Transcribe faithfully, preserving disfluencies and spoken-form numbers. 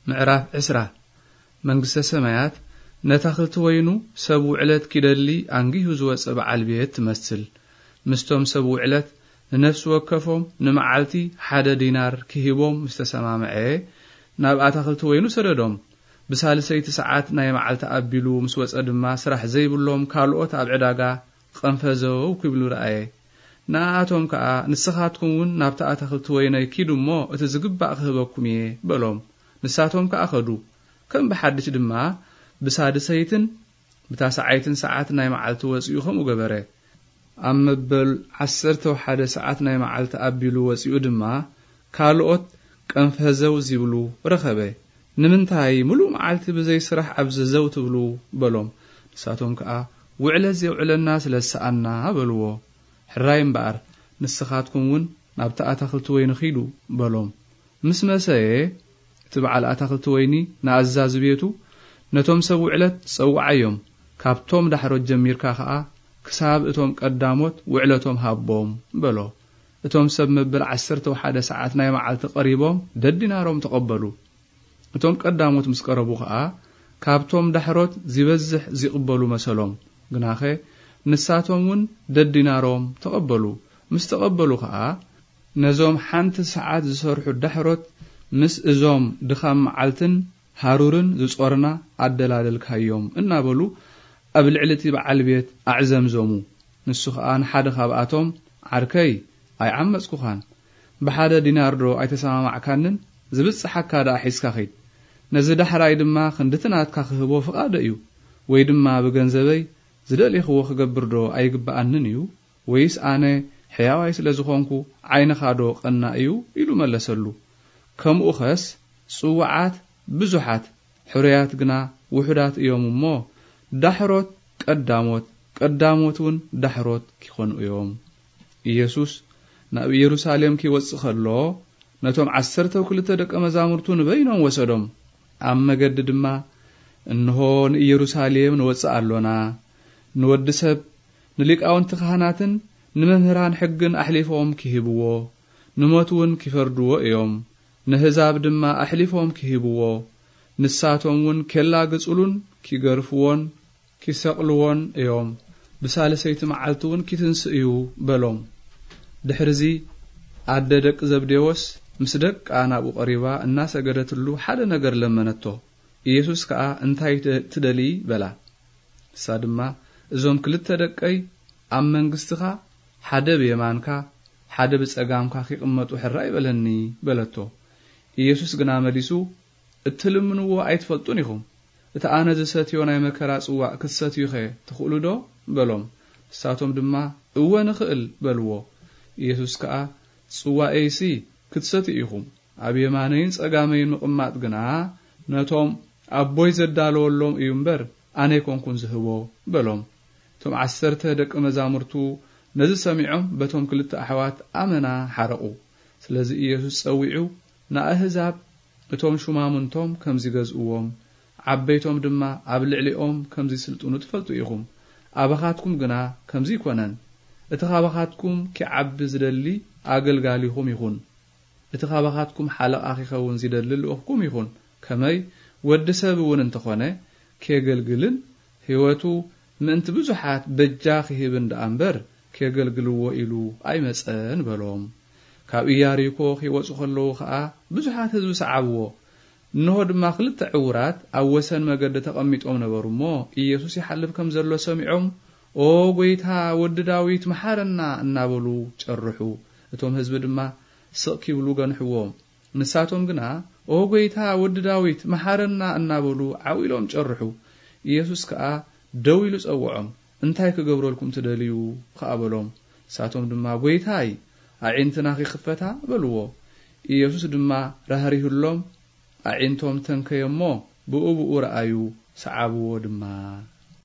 ምዕራፍ عشرة መንግስተ ሰማያት ነታኽልቲ ወይኑ ሰብኡ ዕለት ኪደሊ አንጊሁ ዝወጽእ በዓል ቤት ትመስል ምስቶም ሰብኡ ዕለት ንነፍስ ወከፎም ንመዓልቲ ሓደ ዲናር ክሂቦም ምስተሰማምዐ ናብ አታኽልቲ ወይኑ ሰደዶም ብሳልሰይቲ ሰዓት ናይ መዓልቲ አቢሉ ምስ ወጸ ድማ ስራሕ ዘይብሎም ካልኦት ኣብ ዕዳጋ ቀንፈዘው ክብሉ ረአየ ናአቶም ከኣ ንስኻትኩምውን ናብታ አታኽልቲ ወይነይ ኪዱሞ እቲ ዝግባእ ክህበኩም እየ በሎም ንሳቶም ከኣ ኸዱ ከም በሓድሽ ድማ ብሳድሰይትን ብታሰዓይትን ሰዓት ናይ መዓልቲ ወጽኡ ከምኡ ገበረ ኣብ መበል ዓሰርተ ወሓደ ሰዓት ናይ መዓልቲ አቢሉ ወጽኡ ድማ ካልኦት ቀንፈዘው ዝብሉ ረኸበ ንምንታይ ሙሉእ መዓልቲ ብዘይ ስራሕ ኣብዘዘው ትብሉ በሎም ንሳቶም ከኣ ውዕለት ዘውዕለና ስለሰኣና በልዎ ሕራይ እምበኣር ንስኻትኩምውን ናብታ አታኽልቲ ወይኒ ኺዱ በሎም ምስ መሰየ እቲ በዓል አታኽልቲ ወይኒ ንኣዛዚ ቤቱ ነቶም ሰብኡ ዕለት ጸውዓዮም ካብቶም ዳሕሮት ጀሚርካ ኸኣ ክሳብ እቶም ቀዳሞት ውዕለቶም ሃቦም በሎ እቶም ሰብ መበል ዓሰርተ ወሓደ ሰዓት ናይ መዓልቲ ቀሪቦም ደዲናሮም ተቐበሉ እቶም ቀዳሞት ምስ ቀረቡ ኸኣ ካብቶም ዳሕሮት ዝበዝሕ ዝቕበሉ መሰሎም ግናኸ ንሳቶምውን ደዲናሮም ተቐበሉ ምስ ተቐበሉ ኸኣ ነዞም ሓንቲ ሰዓት ዝሰርሑ ዳሕሮት ምስ እዞም ድኻም መዓልትን ሃሩርን ዝጾርና ኣደላልልካዮም እናበሉ ኣብ ልዕልቲ በዓል ቤት ኣዕዘምዞሙ ንሱ ኸኣ ንሓደ ካብኣቶም ዓርከይ ኣይዓመጽኩኻን ብሓደ ዲናር ዶ ኣይተሰማማዕካንን ዝብጽሓካ ዳ ሒዝካ ኺድ ነዚ ዳሕራይ ድማ ክንድትናትካ ክህቦ ፍቓደ እዩ ወይ ድማ ብገንዘበይ ዝደልይኽዎ ክገብር ዶ ኣይግባኣንን እዩ ወይስ ኣነ ሕያዋይ ስለ ዝኾንኩ ዓይንኻ ዶ ቀና እዩ ኢሉ መለሰሉ ከምኡ ኸስ ጽዋዓት ብዙሓት ሕሩያት ግና ውሑዳት እዮም እሞ ዳሕሮት ቀዳሞት ቀዳሞትን ዳሕሮት ኪኾኑ እዮም ኢየሱስ ናብ ኢየሩሳሌም ኪወጽእ ከሎ ነቶም ዓሰርተ ወክልተ ደቀ መዛሙርቱ ንበይኖም ወሰዶም ኣብ መገዲ ድማ እንሆ ንኢየሩሳሌም ንወጽእ ኣሎና ንወዲ ሰብ ንሊቃውንቲ ካህናትን ንመምህራን ሕግን ኣሕሊፎም ክሂብዎ ንሞትውን ክፈርድዎ እዮም ንህዛብ ድማ ኣሕሊፎም ክሂብዎ ንሳቶምውን ኬላግጽሉን ኪገርፍዎን ኪሰቕልዎን እዮም ብሳልሰይቲ መዓልቲውን ኪትንስእዩ በሎም ድሕርዚ ኣደ ደቂ ዘብዴዎስ ምስ ደቃ ናብኡ ቀሪባ እናሰገደትሉ ሓደ ነገር ለመነቶ ኢየሱስ ከኣ እንታይ ትደሊ በላ እሳ ድማ እዞም ክልተ ደቀይ ኣብ መንግስትኻ ሓደ ብየማንካ ሓደ ብጸጋምካ ኺቕመጡ ሕራይ በለኒ በለቶ ኢየሱስ ግና መሊሱ እትልምንዎ ኣይትፈልጡን ኢኹም እቲ ኣነ ዝሰትዮ ናይ መከራ ጽዋዕ ክትሰትዩ ኸ ትኽእሉ ዶ በሎም እሳቶም ድማ እወ ንኽእል በልዎ ኢየሱስ ከኣ ጽዋኤሲ ክትሰትዩ ኢኹም ኣብ የማነይን ጸጋመይን ምቕማጥ ግና ነቶም ኣቦይ ዘዳለወሎም እዩ እምበር ኣነ ይኮንኩን ዝህቦ በሎም እቶም ዓሰርተ ደቂ መዛሙርቱ ነዚ ሰሚዖም በቶም ክልተ ኣሕዋት ኣመና ሓረቑ ስለዚ ኢየሱስ ጸዊዑ ንኣህዛብ እቶም ሹማምንቶም ከምዚ ገዝእዎም ዓበይቶም ድማ ኣብ ልዕሊኦም ከምዚ ስልጡኑ ትፈልጡ ኢኹም ኣባኻትኩም ግና ከምዚ ይኮነን እቲ ኻባኻትኩም ኪዓቢ ዝደሊ ኣገልጋሊኹም ይኹን እቲ ኻባኻትኩም ሓለቓ ኺኸውን ዝደሊ ልኡኽኩም ይኹን ከመይ ወዲ ሰብ እውን እንተኾነ ከገልግልን ህይወቱ ምእንቲ ብዙሓት በጃ ኺህብን ደኣ እምበር ከገልግልዎ ኢሉ ኣይመጸን በሎም ካብ ኢያሪኮ ኺወጹ ኸለዉ ኸኣ ብዙሓት ህዝቢ ሰዓብዎ እንሆ ድማ ክልተ ዕውራት ኣብ ወሰን መገዲ ተቐሚጦም ነበሩ እሞ ኢየሱስ ይሓልፍ ከም ዘሎ ሰሚዖም ኦ ጐይታ ወዲ ዳዊት መሓረና እናበሉ ጨርሑ እቶም ህዝቢ ድማ ስቕ ኪብሉ ገንሕዎም ንሳቶም ግና ኦ ጐይታ ወዲ ዳዊት መሓረና እናበሉ ዓዊሎም ጨርሑ ኢየሱስ ከኣ ደው ኢሉ ጸውዖም እንታይ ክገብረልኩም ትደልዩ ከኣበሎም ንሳቶም ድማ ጐይታይ ኣዒንትና ኺኽፈታ በልዎ ኢየሱስ ድማ ራህሪሁሎም ኣዒንቶም ተንከየሞ ብኡ ብኡ ረኣዩ ሰዓብዎ ድማ